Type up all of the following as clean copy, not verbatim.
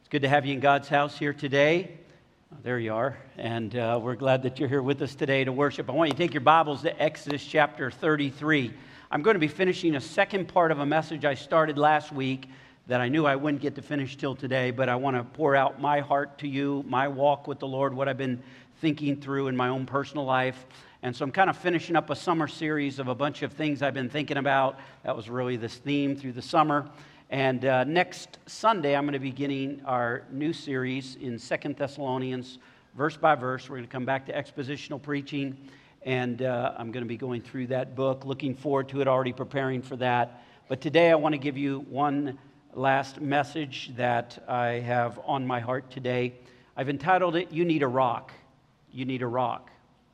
It's good to have you in God's house here today. Oh, there you are. And we're glad that you're here with us today to worship. I want you to take your Bibles to Exodus chapter 33. I'm going to be finishing a second part of a message I started last week that I knew I wouldn't get to finish till today, but I want to pour out my heart to you, my walk with the Lord, what I've been thinking through in my own personal life. And so I'm kind of finishing up a summer series of a bunch of things I've been thinking about. That was really this theme through the summer. And next Sunday, I'm going to be beginning our new series in 2 Thessalonians, verse by verse. We're going to come back to expositional preaching, and I'm going to be going through that book. Looking forward to it, already preparing for that. But today, I want to give you one last message that I have on my heart today. I've entitled it, You Need a Rock. You Need a Rock.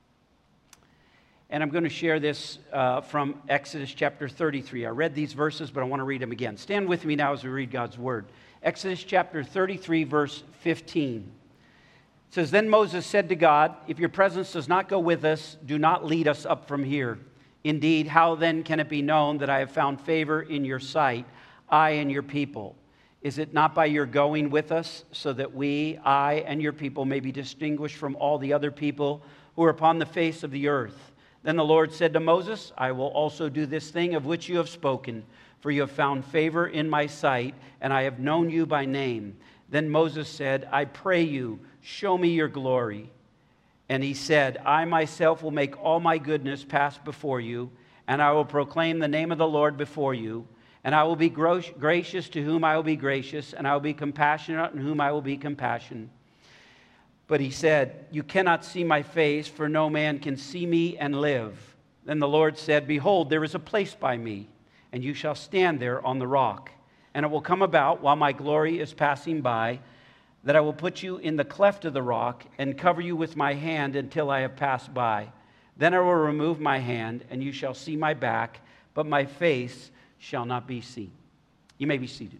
And I'm going to share this from Exodus chapter 33. I read these verses, but I want to read them again. Stand with me now as we read God's Word. Exodus chapter 33, verse 15. It says, Then Moses said to God, If your presence does not go with us, do not lead us up from here. Indeed, how then can it be known that I have found favor in your sight, I and your people? Is it not by your going with us, so that we, I, and your people may be distinguished from all the other people who are upon the face of the earth? Then the Lord said to Moses, I will also do this thing of which you have spoken, for you have found favor in my sight, and I have known you by name. Then Moses said, I pray you, show me your glory. And he said, I myself will make all my goodness pass before you, and I will proclaim the name of the Lord before you. And I will be gracious to whom I will be gracious, and I will be compassionate on whom I will be compassionate. But he said, You cannot see my face, for no man can see me and live. Then the Lord said, Behold, there is a place by me, and you shall stand there on the rock. And it will come about, while my glory is passing by, that I will put you in the cleft of the rock, and cover you with my hand until I have passed by. Then I will remove my hand, and you shall see my back, but my face shall not be seen. You may be seated.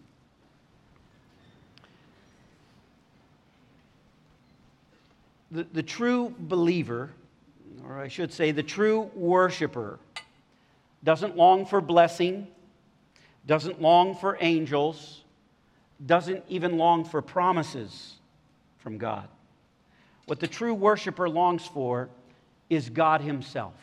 The true believer, or I should say the true worshiper, doesn't long for blessing, doesn't long for angels, doesn't even long for promises from God. What the true worshiper longs for is God Himself.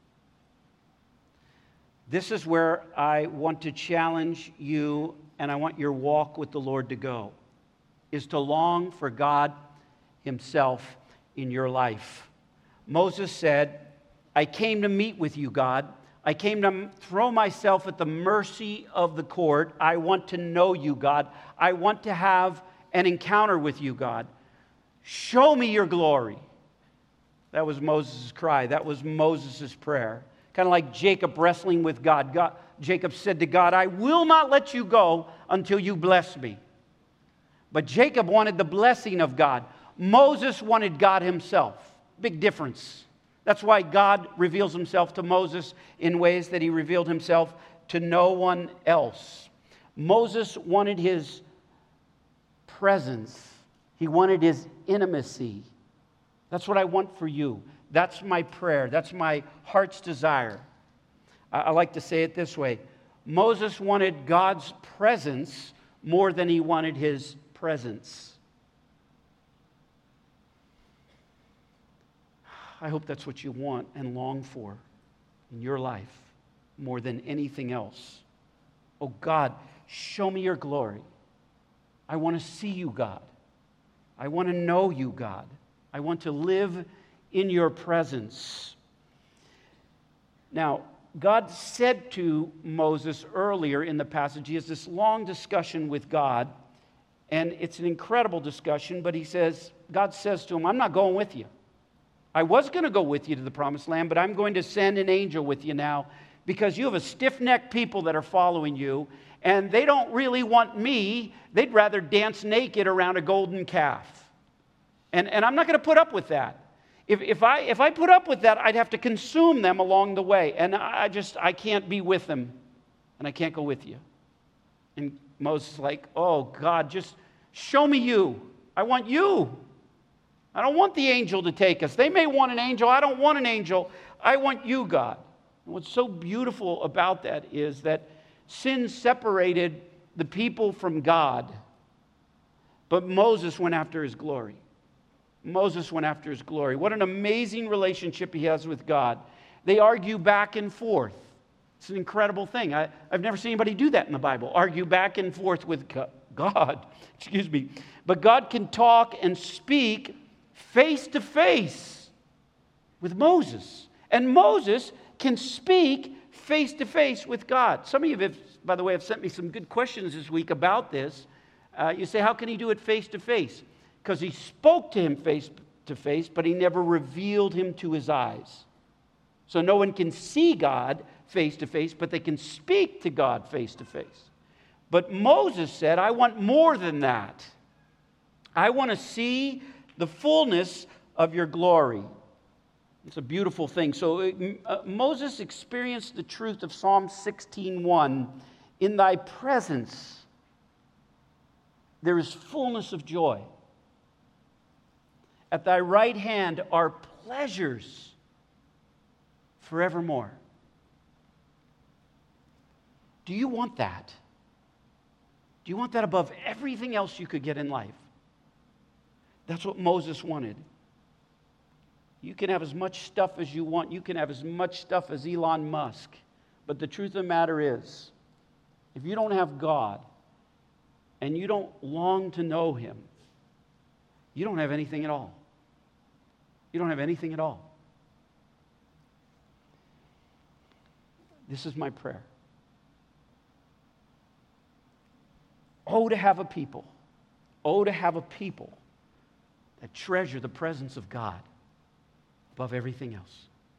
This is where I want to challenge you, and I want your walk with the Lord to go, is to long for God Himself in your life. Moses said, I came to meet with you, God. I came to throw myself at the mercy of the court. I want to know you, God. I want to have an encounter with you, God. Show me your glory. That was Moses' cry. That was Moses' prayer. Kind of like Jacob wrestling with God. Jacob said to God, I will not let you go until you bless me. But Jacob wanted the blessing of God. Moses wanted God Himself. Big difference. That's why God reveals Himself to Moses in ways that He revealed Himself to no one else. Moses wanted His presence. He wanted His intimacy. That's what I want for you. That's my prayer. That's my heart's desire. I like to say it this way. Moses wanted God's presence more than he wanted His presence. I hope that's what you want and long for in your life more than anything else. Oh God, show me your glory. I want to see you, God. I want to know you, God. I want to live in your presence. Now, God said to Moses earlier in the passage, he has this long discussion with God, and it's an incredible discussion, but God says to him, I'm not going with you. I was going to go with you to the promised land, but I'm going to send an angel with you now because you have a stiff-necked people that are following you, and they don't really want me. They'd rather dance naked around a golden calf. And I'm not going to put up with that. If I put up with that, I'd have to consume them along the way, and I can't be with them, and I can't go with you. And Moses is like, oh, God, just show me you. I want you. I don't want the angel to take us. They may want an angel. I don't want an angel. I want you, God. And what's so beautiful about that is that sin separated the people from God. But Moses went after his glory. Moses went after his glory. What an amazing relationship he has with God. They argue back and forth. It's an incredible thing. I've never seen anybody do that in the Bible, argue back and forth with God. Excuse me. But God can talk and speak face to face with Moses. And Moses can speak face to face with God. Some of you, by the way, have sent me some good questions this week about this. You say, how can he do it face to face? Because he spoke to him face to face, but he never revealed him to his eyes. So no one can see God face to face, but they can speak to God face to face. But Moses said, I want more than that. I want to see the fullness of your glory. It's a beautiful thing. So Moses experienced the truth of Psalm 16:1. In thy presence there is fullness of joy. At thy right hand are pleasures forevermore. Do you want that? Do you want that above everything else you could get in life? That's what Moses wanted. You can have as much stuff as you want. You can have as much stuff as Elon Musk. But the truth of the matter is, if you don't have God and you don't long to know Him, you don't have anything at all. You don't have anything at all. This is my prayer. Oh, to have a people. Oh, to have a people that treasure the presence of God above everything else.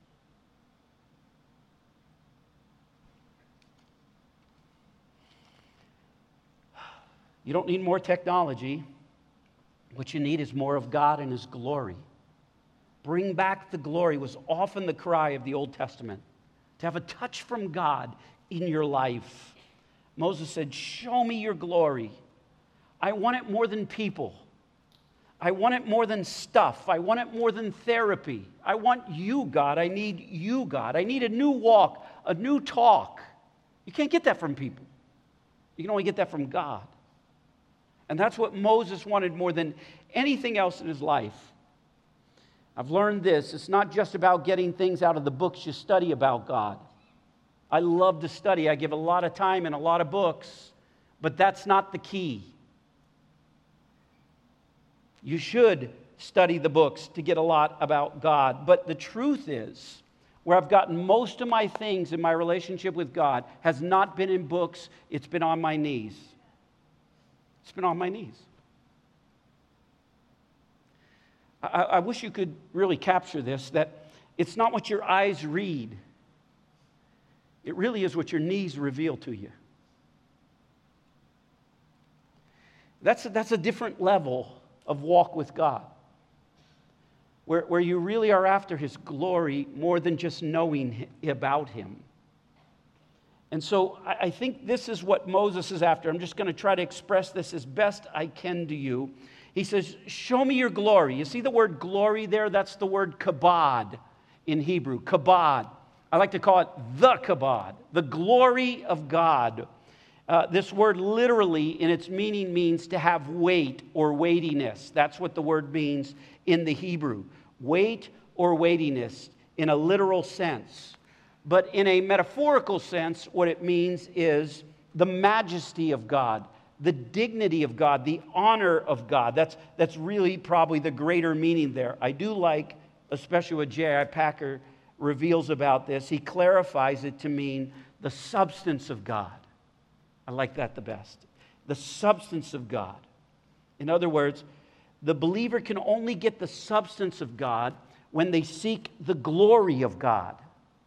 You don't need more technology. What you need is more of God and His glory. Bring back the glory was often the cry of the Old Testament. To have a touch from God in your life. Moses said, show me your glory. I want it more than people. I want it more than stuff. I want it more than therapy. I want you, God. I need you, God. I need a new walk, a new talk. You can't get that from people. You can only get that from God. And that's what Moses wanted more than anything else in his life. I've learned this. It's not just about getting things out of the books you study about God. I love to study. I give a lot of time and a lot of books, but that's not the key. You should study the books to get a lot about God. But the truth is, where I've gotten most of my things in my relationship with God has not been in books, it's been on my knees. It's been on my knees. I wish you could really capture this, that it's not what your eyes read. It really is what your knees reveal to you. That's a different level of walk with God, where you really are after His glory more than just knowing about Him. And so I think this is what Moses is after. I'm just going to try to express this as best I can to you. He says, show me your glory. You see the word glory there? That's the word kabod in Hebrew, kabod. I like to call it the kabod, the glory of God. This word literally in its meaning means to have weight or weightiness. That's what the word means in the Hebrew. Weight or weightiness in a literal sense. But in a metaphorical sense, what it means is the majesty of God, the dignity of God, the honor of God. That's really probably the greater meaning there. I do like, especially what J.I. Packer reveals about this, he clarifies it to mean the substance of God. I like that the best. The substance of God. In other words, the believer can only get the substance of God when they seek the glory of God.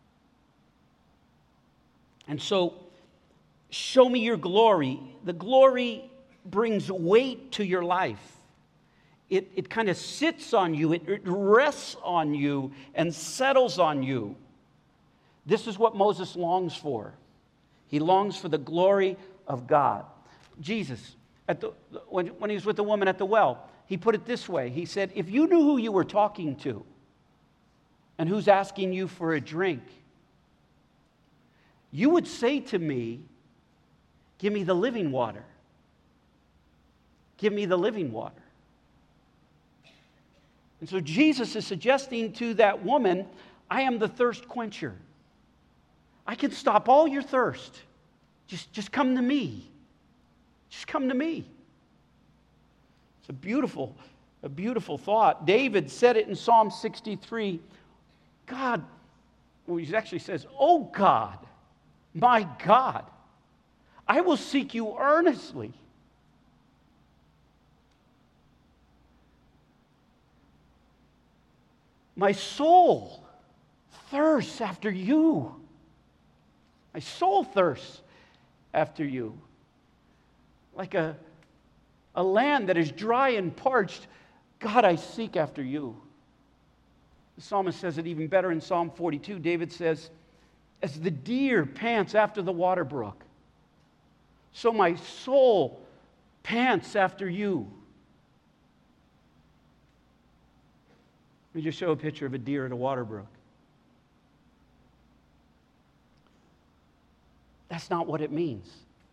And so, show me your glory. The glory brings weight to your life. It kind of sits on you. It rests on you and settles on you. This is what Moses longs for. He longs for the glory of God. Jesus, when he was with the woman at the well, he put it this way. He said, if you knew who you were talking to and who's asking you for a drink, you would say to me, give me the living water. Give me the living water. And so Jesus is suggesting to that woman, I am the thirst quencher. I can stop all your thirst. Just come to me. Just come to me. It's a beautiful thought. David said it in Psalm 63. God, well, he actually says, oh God, my God, I will seek you earnestly. My soul thirsts after you. My soul thirsts after you. Like a land that is dry and parched, God, I seek after you. The psalmist says it even better in Psalm 42. David says, as the deer pants after the water brook, so my soul pants after you. Let me just show a picture of a deer at a water brook. That's not what it means.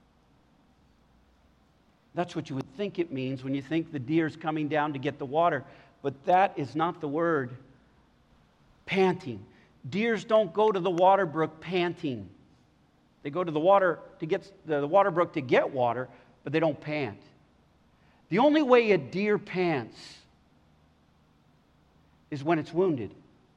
That's what you would think it means when you think the deer's coming down to get the water. But that is not the word panting. Deers don't go to the water brook panting. They go to the water to get the water brook to get water, but they don't pant. The only way a deer pants is when it's wounded.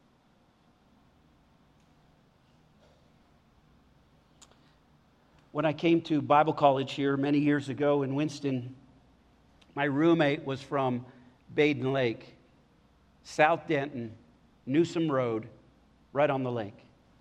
When I came to Bible college here many years ago in Winston, my roommate was from Baden Lake, South Denton, Newsom Road, right on the lake.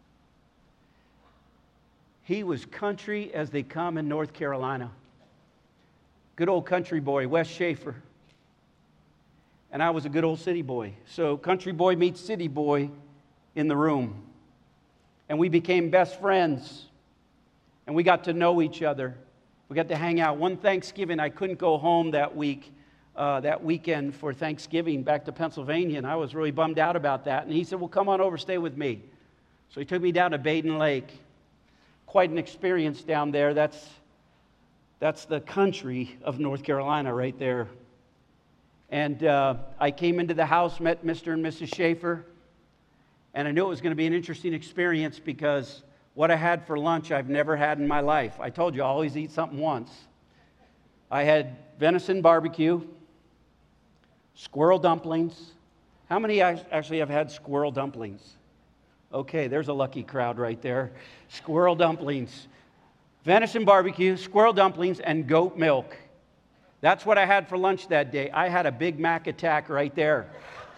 He was country as they come in North Carolina. Good old country boy, Wes Schaefer. And I was a good old city boy. So country boy meets city boy in the room. And we became best friends. And we got to know each other. We got to hang out. One Thanksgiving, I couldn't go home that weekend for Thanksgiving back to Pennsylvania. And I was really bummed out about that. And he said, well, come on over, stay with me. So he took me down to Baden Lake. Quite an experience down there. That's the country of North Carolina right there. And I came into the house, met Mr. and Mrs. Schaefer, and I knew it was going to be an interesting experience because what I had for lunch I've never had in my life. I told you I always eat something once. I had venison barbecue, squirrel dumplings. How many actually have had squirrel dumplings? Okay, there's a lucky crowd right there. Squirrel dumplings, venison barbecue, squirrel dumplings, and goat milk. That's what I had for lunch that day. I had a Big Mac attack right there.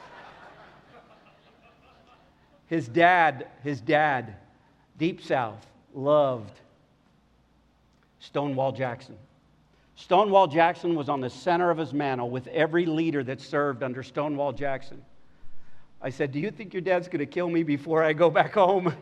His dad, Deep South, loved Stonewall Jackson. Stonewall Jackson was on the center of his mantle with every leader that served under Stonewall Jackson. I said, do you think your dad's going to kill me before I go back home?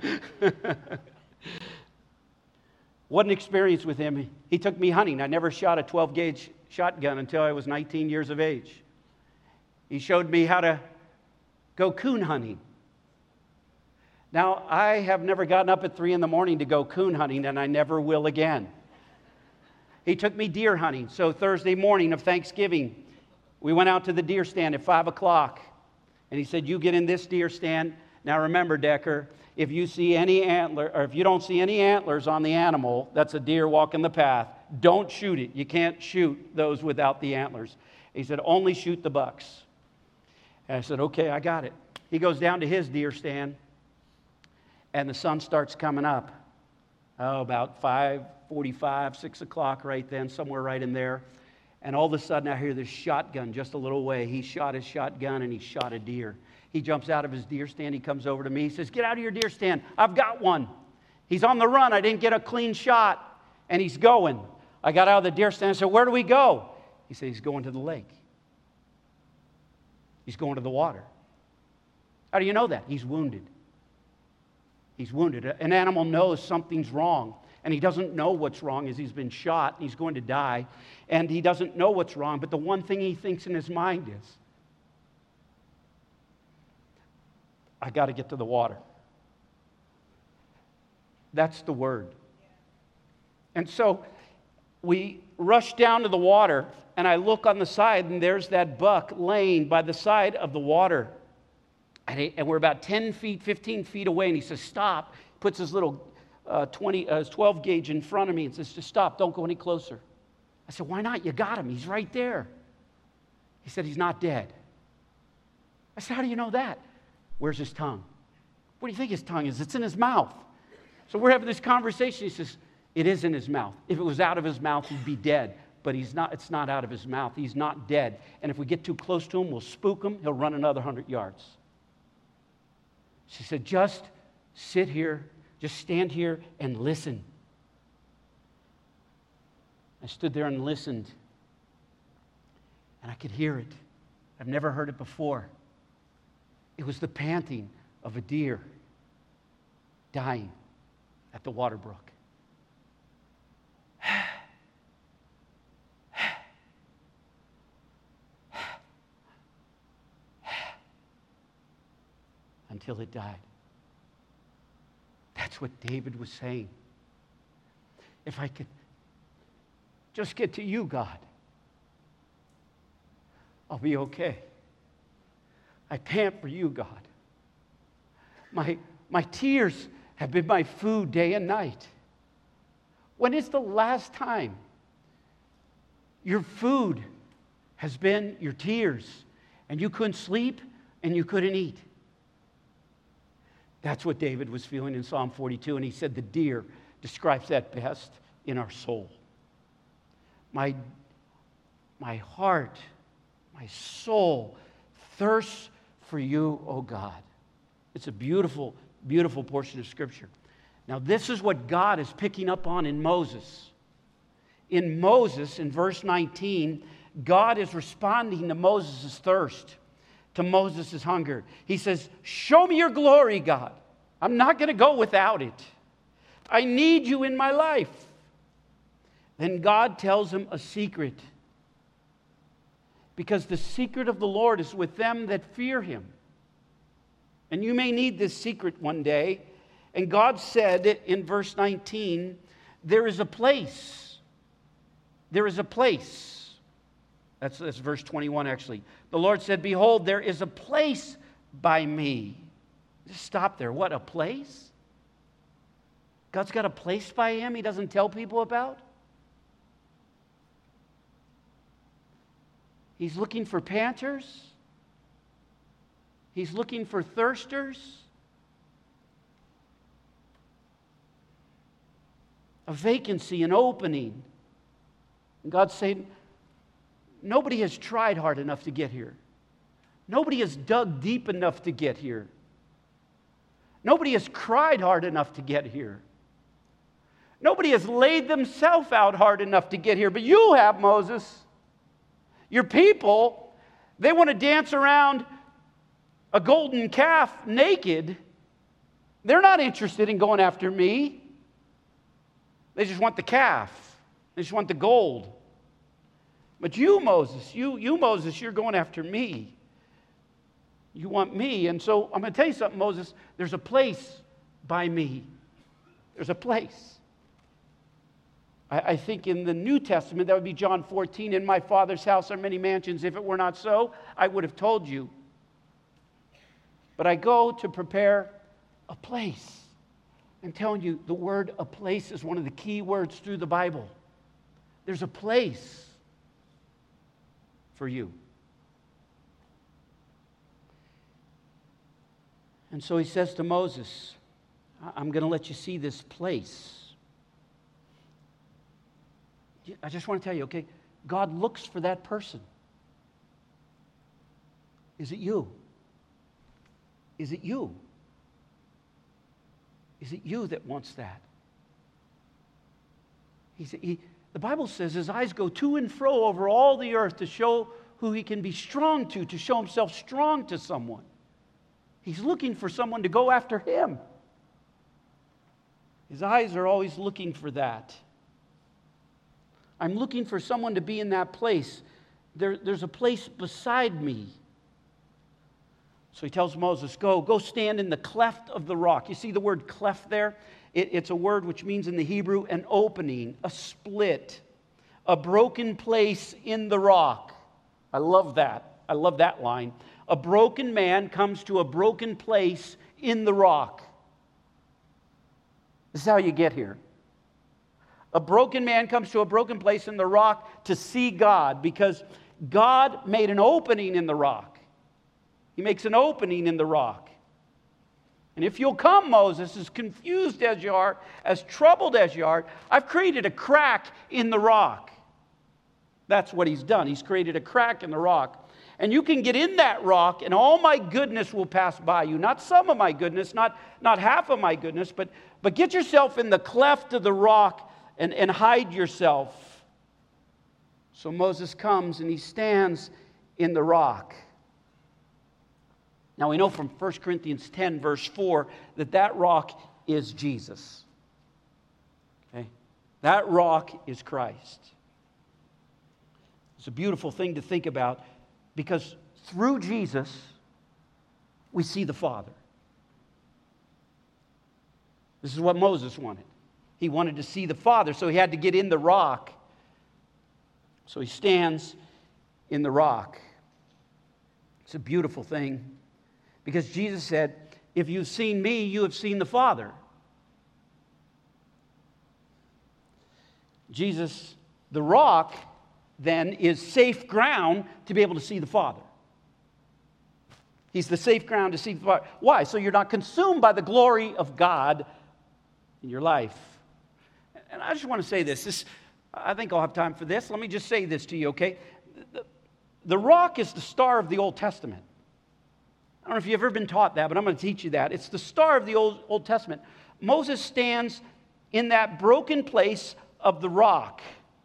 What an experience with him. He took me hunting. I never shot a 12-gauge shotgun until I was 19 years of age. He showed me how to go coon hunting. Now, I have never gotten up at 3 in the morning to go coon hunting, and I never will again. He took me deer hunting. So Thursday morning of Thanksgiving, we went out to the deer stand at 5 o'clock. And he said, you get in this deer stand. Now remember, Decker, if you see any antler, or if you don't see any antlers on the animal, that's a deer walking the path. Don't shoot it. You can't shoot those without the antlers. He said, only shoot the bucks. And I said, okay, I got it. He goes down to his deer stand, and the sun starts coming up. About 5:45, 6 o'clock right then, somewhere right in there. And all of a sudden I hear this shotgun just a little way. He shot his shotgun and he shot a deer. He jumps out of his deer stand. He comes over to me. He says, get out of your deer stand. I've got one. He's on the run. I didn't get a clean shot. And he's going. I got out of the deer stand. I said, where do we go? He said, he's going to the lake. He's going to the water. How do you know that? He's wounded. He's wounded. An animal knows something's wrong. And he doesn't know what's wrong as he's been shot. And he's going to die. And he doesn't know what's wrong. But the one thing he thinks in his mind is, I got to get to the water. That's the word. And so we rush down to the water, and I look on the side, and there's that buck laying by the side of the water. And we're about 10 feet, 15 feet away, and he says, stop. Puts his little 12 gauge in front of me and says, just stop, don't go any closer. I said, why not? You got him. He's right there. He said, he's not dead. I said, how do you know that? Where's his tongue? What do you think his tongue is? It's in his mouth. So we're having this conversation. He says, it is in his mouth. If it was out of his mouth, he'd be dead. But it's not out of his mouth. He's not dead. And if we get too close to him, we'll spook him. He'll run another 100 yards. She said, just sit here, just stand here and listen. I stood there and listened, and I could hear it. I've never heard it before. It was the panting of a deer dying at the water brook. Until it died. That's what David was saying. If I could just get to you, God, I'll be okay. I pant for you, God. My tears have been my food day and night. When is the last time your food has been your tears and you couldn't sleep and you couldn't eat? That's what David was feeling in Psalm 42, and he said the deer describes that best in our soul. My heart, my soul thirsts for you, O God. It's a beautiful, beautiful portion of Scripture. Now, this is what God is picking up on in Moses. In Moses, in verse 19, God is responding to Moses' thirst, to Moses' hunger. He says, show me your glory, God. I'm not going to go without it. I need you in my life. Then God tells him a secret. Because the secret of the Lord is with them that fear him. And you may need this secret one day. And God said in verse 19, there is a place. There is a place. That's verse 21, actually. The Lord said, behold, there is a place by me. Just stop there. What, a place? God's got a place by him he doesn't tell people about? He's looking for panters. He's looking for thirsters. A vacancy, an opening. And God's saying, nobody has tried hard enough to get here. Nobody has dug deep enough to get here. Nobody has cried hard enough to get here. Nobody has laid themselves out hard enough to get here. But you have, Moses. Your people, they want to dance around a golden calf naked. They're not interested in going after me. They just want the calf. They just want the gold. But you, Moses, Moses, you're going after me. You want me. And so I'm going to tell you something, Moses. There's a place by me. There's a place. I think in the New Testament, that would be John 14, in my Father's house are many mansions. If it were not so, I would have told you. But I go to prepare a place. I'm telling you, the word a place is one of the key words through the Bible. There's a place for you. And so he says to Moses, I'm going to let you see this place. I just want to tell you, okay, God looks for that person. Is it you? Is it you? Is it you that wants that? The Bible says his eyes go to and fro over all the earth to show who he can be strong to show himself strong to someone. He's looking for someone to go after him. His eyes are always looking for that. I'm looking for someone to be in that place. There's a place beside me. So he tells Moses, go stand in the cleft of the rock. You see the word cleft there? It's a word which means in the Hebrew an opening, a split, a broken place in the rock. I love that. I love that line. A broken man comes to a broken place in the rock. This is how you get here. A broken man comes to a broken place in the rock to see God, because God made an opening in the rock. He makes an opening in the rock. And if you'll come, Moses, as confused as you are, as troubled as you are, I've created a crack in the rock. That's what he's done. He's created a crack in the rock. And you can get in that rock, and all my goodness will pass by you. Not some of my goodness, not half of my goodness, but get yourself in the cleft of the rock and hide yourself. So Moses comes and he stands in the rock. Now we know from 1 Corinthians 10, verse 4, that rock is Jesus. Okay? That rock is Christ. It's a beautiful thing to think about, because through Jesus, we see the Father. This is what Moses wanted. He wanted to see the Father, so he had to get in the rock. So he stands in the rock. It's a beautiful thing, because Jesus said, if you've seen me, you have seen the Father. Jesus, the rock, then is safe ground to be able to see the Father. He's the safe ground to see the Father. Why? So you're not consumed by the glory of God in your life. And I just want to say this. I think I'll have time for this. Let me just say this to you, okay? The rock is the star of the Old Testament. I don't know if you've ever been taught that, but I'm going to teach you that. It's the star of the Old Testament. Moses stands in that broken place of the rock.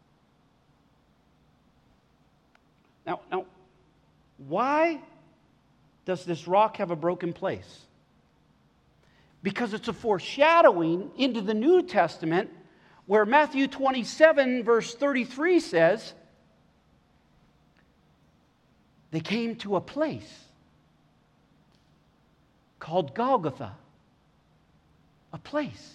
Now, why does this rock have a broken place? Because it's a foreshadowing into the New Testament, where Matthew 27, verse 33 says, they came to a place called Golgotha. A place.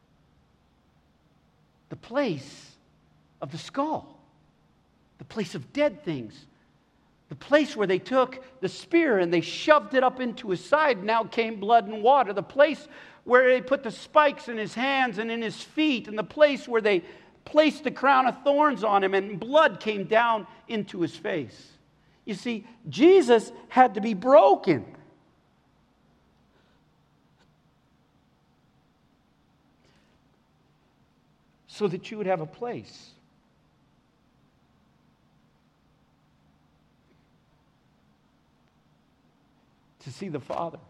The place of the skull. The place of dead things. The place where they took the spear and they shoved it up into his side, and out came blood and water. The place where they put the spikes in his hands and in his feet, and the place where they placed the crown of thorns on him and blood came down into his face. You see, Jesus had to be broken. So that you would have a place. To see the Father.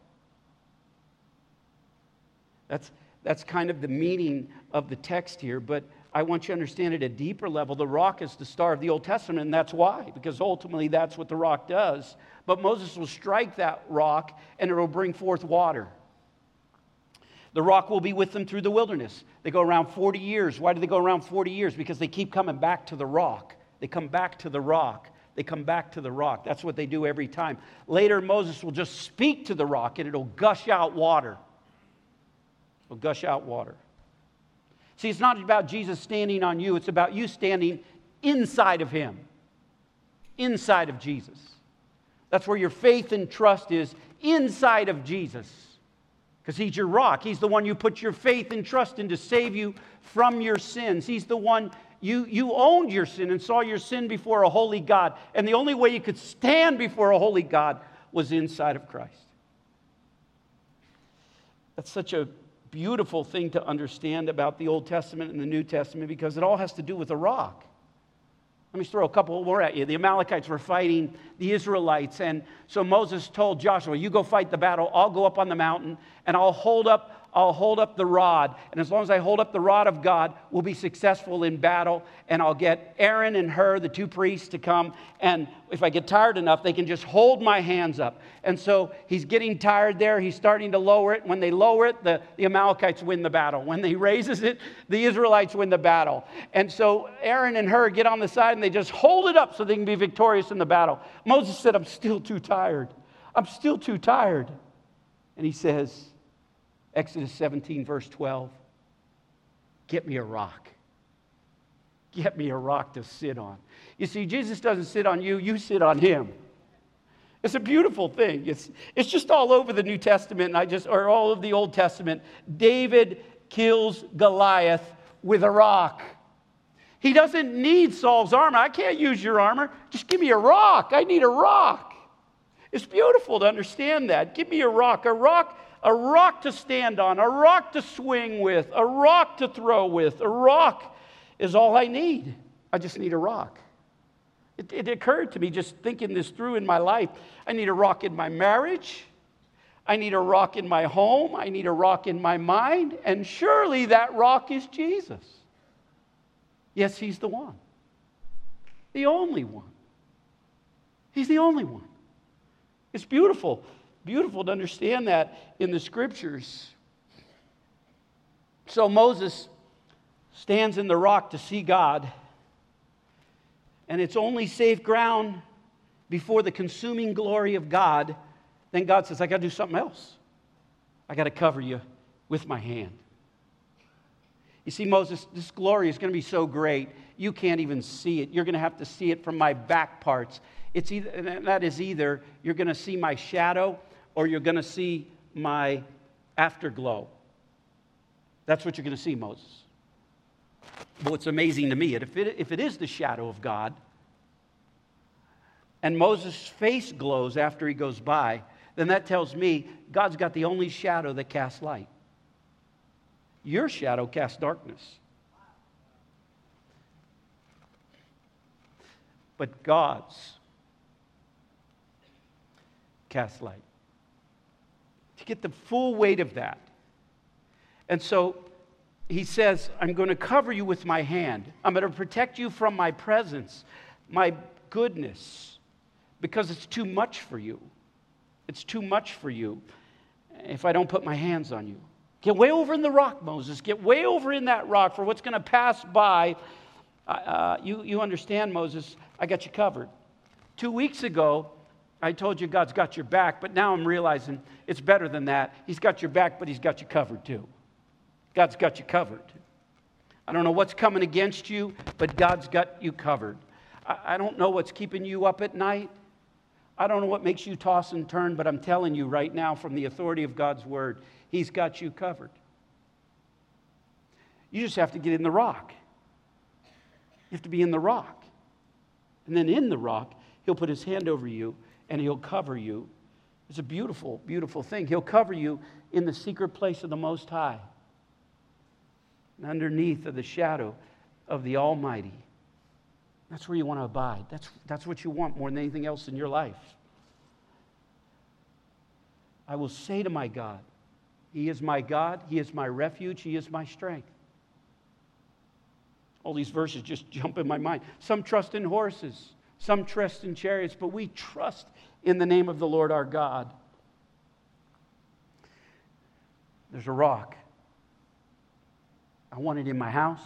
That's kind of the meaning of the text here, but I want you to understand at a deeper level, the rock is the star of the Old Testament, and that's why, because ultimately that's what the rock does. But Moses will strike that rock, and it will bring forth water. The rock will be with them through the wilderness. They go around 40 years. Why do they go around 40 years? Because they keep coming back to the rock. They come back to the rock. They come back to the rock. That's what they do every time. Later, Moses will just speak to the rock, and it'll gush out water. It'll gush out water. See, it's not about Jesus standing on you. It's about you standing inside of him. Inside of Jesus. That's where your faith and trust is, inside of Jesus. Because he's your rock. He's the one you put your faith and trust in to save you from your sins. He's the one you owned your sin and saw your sin before a holy God. And the only way you could stand before a holy God was inside of Christ. That's such a beautiful thing to understand about the Old Testament and the New Testament, because it all has to do with a rock. Let me throw a couple more at you. The Amalekites were fighting the Israelites, and so Moses told Joshua, you go fight the battle, I'll go up on the mountain, and I'll hold up the rod, and as long as I hold up the rod of God, we'll be successful in battle, and I'll get Aaron and Hur, the two priests, to come, and if I get tired enough, they can just hold my hands up. And so he's getting tired there, he's starting to lower it. When they lower it, the Amalekites win the battle. When he raises it, the Israelites win the battle. And so Aaron and Hur get on the side, and they just hold it up so they can be victorious in the battle. Moses said, I'm still too tired. I'm still too tired. And he says, Exodus 17, verse 12, get me a rock. get me a rock to sit on. You see, Jesus doesn't sit on you, you sit on him. It's a beautiful thing. It's just all over the New Testament, or all of the Old Testament. David kills Goliath with a rock. He doesn't need Saul's armor. I can't use your armor. Just give me a rock. I need a rock. It's beautiful to understand that. Give me a rock to stand on, a rock to swing with, a rock to throw with. A rock is all I need. I just need a rock. It occurred to me just thinking this through in my life. I need a rock in my marriage. I need a rock in my home. I need a rock in my mind. And surely that rock is Jesus. Yes, he's the one. The only one. He's the only one. It's beautiful. Beautiful to understand that in the scriptures. So Moses stands in the rock to see God. And it's only safe ground before the consuming glory of God. Then God says, I got to do something else. I got to cover you with my hand. You see, Moses, this glory is going to be so great, you can't even see it. You're going to have to see it from my back parts. Either you're going to see my shadow or you're going to see my afterglow. That's what you're going to see, Moses. But what's amazing to me, if it is the shadow of God, and Moses' face glows after he goes by, then that tells me God's got the only shadow that casts light. Your shadow casts darkness. But God's casts light. To get the full weight of that. And so he says, I'm going to cover you with my hand. I'm going to protect you from my presence, my goodness, because it's too much for you. It's too much for you if I don't put my hands on you. Get way over in the rock, Moses. Get way over in that rock for what's going to pass by. You understand, Moses, I got you covered. 2 weeks ago, I told you God's got your back, but now I'm realizing it's better than that. He's got your back, but he's got you covered too. God's got you covered. I don't know what's coming against you, but God's got you covered. I don't know what's keeping you up at night. I don't know what makes you toss and turn, but I'm telling you right now from the authority of God's word, he's got you covered. You just have to get in the rock. You have to be in the rock. And then in the rock, he'll put his hand over you and he'll cover you. It's a beautiful, beautiful thing. He'll cover you in the secret place of the Most High. And underneath of the shadow of the Almighty. That's where you want to abide. That's what you want more than anything else in your life. I will say to my God, he is my God, he is my refuge, he is my strength. All these verses just jump in my mind. Some trust in horses, some trust in chariots, but we trust in the name of the Lord our God. There's a rock. I want it in my house.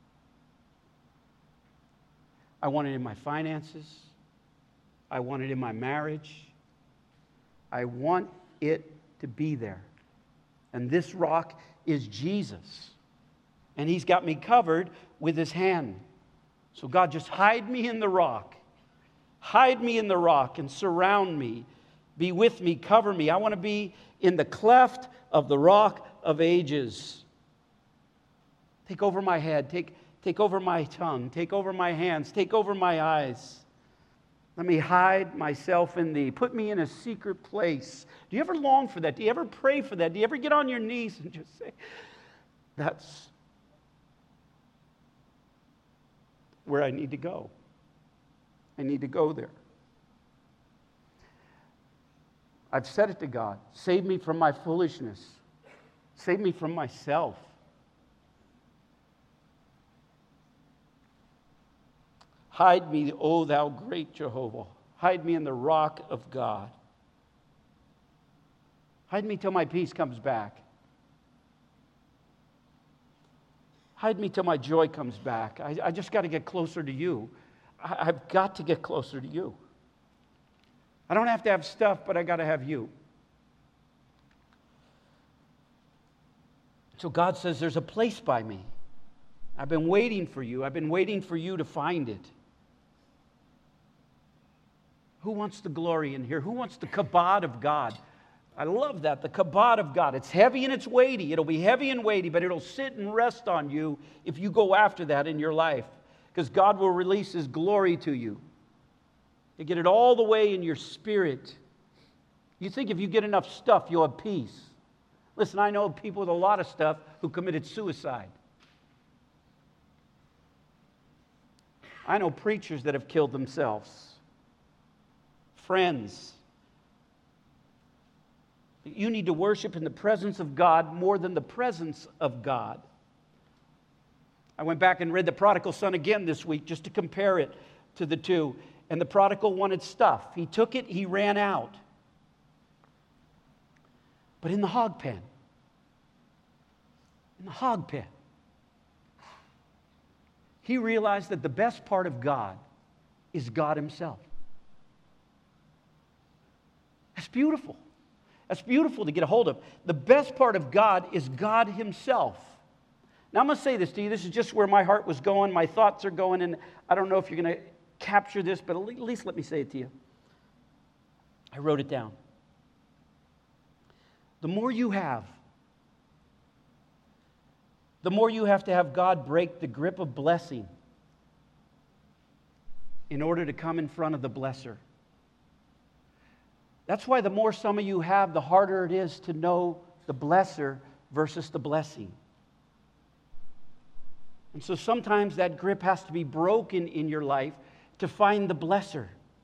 I want it in my finances. I want it in my marriage. I want it to be there. And this rock is Jesus. And he's got me covered with his hand. So God, just hide me in the rock. Hide me in the rock and surround me. Be with me, cover me. I want to be in the cleft of the rock of ages. Take over my head. Take over my tongue. Take over my hands. Take over my eyes. Let me hide myself in thee. Put me in a secret place. Do you ever long for that? Do you ever pray for that? Do you ever get on your knees and just say, that's where I need to go. I need to go there. I've said it to God. Save me from my foolishness. Save me from myself. Hide me, O thou great Jehovah. Hide me in the rock of God. Hide me till my peace comes back. Hide me till my joy comes back. I just got to get closer to you. I've got to get closer to you. I don't have to have stuff, but I got to have you. So God says there's a place by me. I've been waiting for you. I've been waiting for you to find it. Who wants the glory in here? Who wants the kabod of God? I love that, the kabod of God. It's heavy and it's weighty. It'll be heavy and weighty, but it'll sit and rest on you if you go after that in your life, because God will release His glory to you. You get it all the way in your spirit. You think if you get enough stuff, you'll have peace. Listen, I know people with a lot of stuff who committed suicide. I know preachers that have killed themselves. Friends. You need to worship in the presence of God more than the presence of God. I went back and read the prodigal son again this week just to compare it to the two. And the prodigal wanted stuff. He took it, he ran out. But in the hog pen, he realized that the best part of God is God Himself. That's beautiful. That's beautiful to get a hold of. The best part of God is God Himself. Now I'm going to say this to you. This is just where my heart was going. My thoughts are going. And I don't know if you're going to capture this, but at least let me say it to you. I wrote it down. The more you have to have God break the grip of blessing in order to come in front of the blesser. That's why the more some of you have, the harder it is to know the blesser versus the blessing. And so sometimes that grip has to be broken in your life to find the blesser.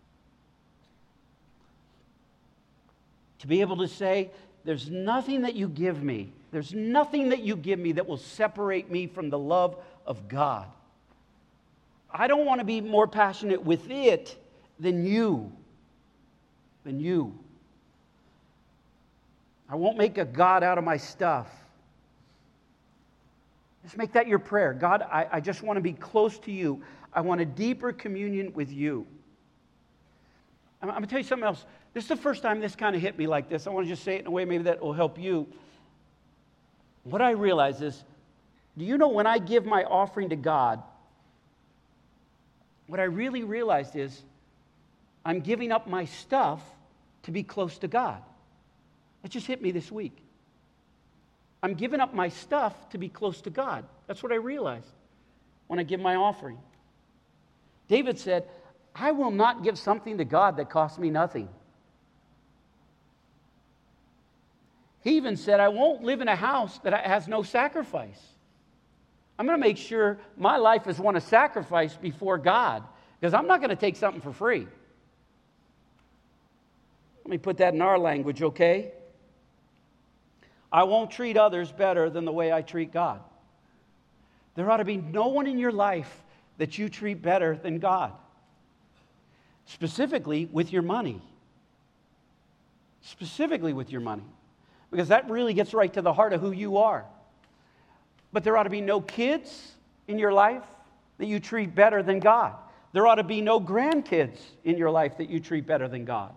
To be able to say, there's nothing that you give me. There's nothing that you give me that will separate me from the love of God. I don't want to be more passionate with it than you. I won't make a God out of my stuff. Just make that your prayer. God, I just want to be close to you. I want a deeper communion with you. I'm going to tell you something else. This is the first time this kind of hit me like this. I want to just say it in a way maybe that will help you. What I realize is, do you know when I give my offering to God, what I really realized is I'm giving up my stuff to be close to God. It just hit me this week. I'm giving up my stuff to be close to God. That's what I realized when I give my offering. David said, I will not give something to God that costs me nothing. He even said, I won't live in a house that has no sacrifice. I'm going to make sure my life is one of sacrifice before God, because I'm not going to take something for free. Let me put that in our language, okay? I won't treat others better than the way I treat God. There ought to be no one in your life that you treat better than God. Specifically with your money. Specifically with your money. Because that really gets right to the heart of who you are. But there ought to be no kids in your life that you treat better than God. There ought to be no grandkids in your life that you treat better than God.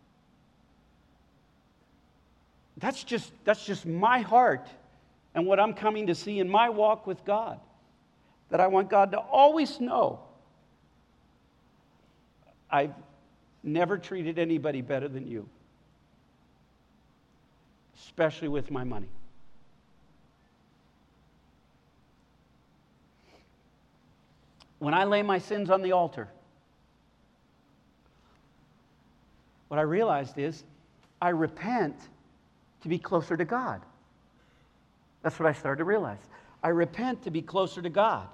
That's just my heart and what I'm coming to see in my walk with God. That I want God to always know I've never treated anybody better than you. Especially with my money. When I lay my sins on the altar, what I realized is I repent to be closer to God. That's what I started to realize. I repent to be closer to God.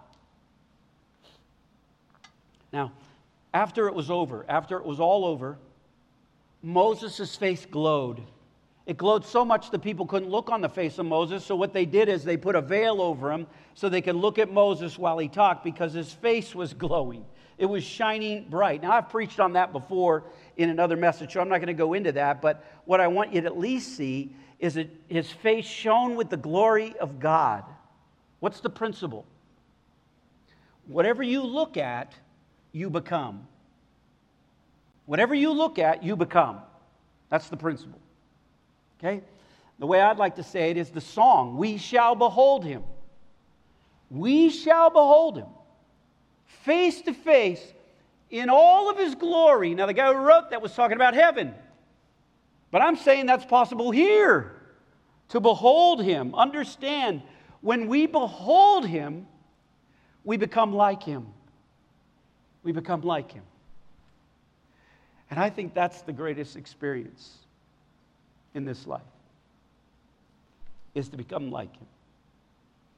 Now, after it was all over, Moses' face glowed. It glowed so much that people couldn't look on the face of Moses, so what they did is they put a veil over him so they could look at Moses while he talked, because his face was glowing. It was shining bright. Now, I've preached on that before in another message, so I'm not going to go into that, but what I want you to at least see is that his face shone with the glory of God. What's the principle? Whatever you look at, you become. Whatever you look at, you become. That's the principle. Okay? The way I'd like to say it is the song, "We shall behold him. we shall behold him face to face in all of his glory. Now, the guy who wrote that was talking about heaven. But I'm saying that's possible here, to behold him. Understand, when we behold him, we become like him. We become like him. And I think that's the greatest experience in this life, is to become like him.